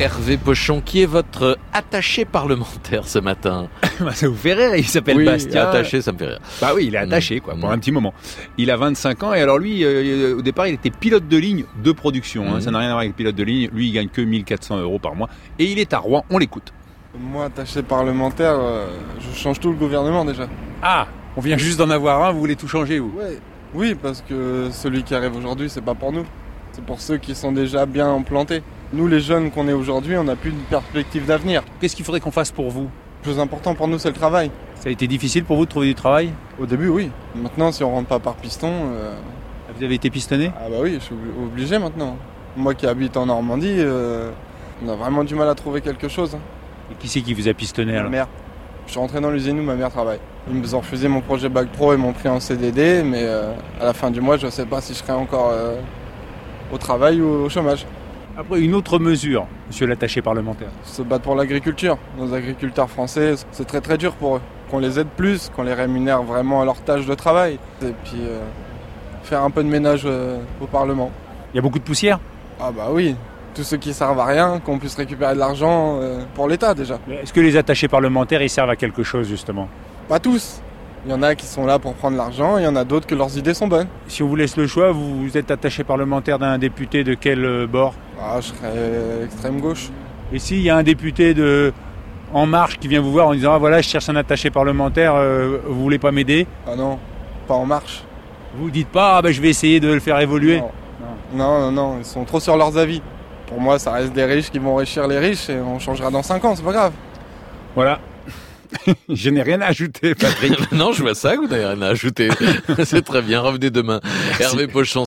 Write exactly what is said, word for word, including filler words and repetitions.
Hervé Pochon, qui est votre attaché parlementaire ce matin? Ça vous fait rire, il s'appelle oui, Bastien. Attaché, ça me fait rire. Bah oui, il est attaché quoi, pour mmh. un petit moment. Il a vingt-cinq ans et alors lui, euh, au départ, il était pilote de ligne de production. Hein, mmh. Ça n'a rien à voir avec pilote de ligne. Lui, il gagne que mille quatre cents euros par mois et il est à Rouen. On l'écoute. Moi, attaché parlementaire, euh, je change tout le gouvernement déjà. Ah, on vient juste d'en avoir un, vous voulez tout changer vous? Ouais. Oui, parce que celui qui arrive aujourd'hui, c'est pas pour nous. C'est pour ceux qui sont déjà bien implantés. Nous, les jeunes qu'on est aujourd'hui, on n'a plus de perspective d'avenir. Qu'est-ce qu'il faudrait qu'on fasse pour vous? Le plus important pour nous, c'est le travail. Ça a été difficile pour vous de trouver du travail? Au début, oui. Maintenant, si on rentre pas par piston... Euh... Vous avez été pistonné? Ah bah oui, je suis obligé maintenant. Moi qui habite en Normandie, euh... on a vraiment du mal à trouver quelque chose. Et qui c'est qui vous a pistonné alors? Ma mère. Je suis rentré dans l'usine où ma mère travaille. Ils me ont refusé mon projet Bac Pro et m'ont pris en C D D, mais euh, à la fin du mois, je ne sais pas si je serai encore euh, au travail ou au chômage. Après, une autre mesure, monsieur l'attaché parlementaire. Se battre pour l'agriculture. Nos agriculteurs français, c'est très très dur pour eux. Qu'on les aide plus, qu'on les rémunère vraiment à leur tâche de travail. Et puis euh, faire un peu de ménage euh, au Parlement. Il y a beaucoup de poussière? Ah bah oui. Tous ceux qui servent à rien, qu'on puisse récupérer de l'argent euh, pour l'État déjà. Est-ce que les attachés parlementaires, ils servent à quelque chose justement? Pas tous. Il y en a qui sont là pour prendre l'argent, il y en a d'autres que leurs idées sont bonnes. Si on vous laisse le choix, vous êtes attaché parlementaire d'un député de quel bord? Ah, je serais extrême gauche. Et s'il y a un député de En Marche qui vient vous voir en disant ah, voilà, je cherche un attaché parlementaire, euh, vous voulez pas m'aider? Ah non, pas En Marche. Vous dites pas ah, ben, je vais essayer de le faire évoluer? Non. non, non, non, ils sont trop sur leurs avis. Pour moi, ça reste des riches qui vont enrichir les riches et on changera dans cinq ans, c'est pas grave. Voilà. Je n'ai rien à ajouter, Patrick. Non, je vois ça que vous n'avez rien à ajouter. C'est très bien, revenez demain. Hervé Pochon.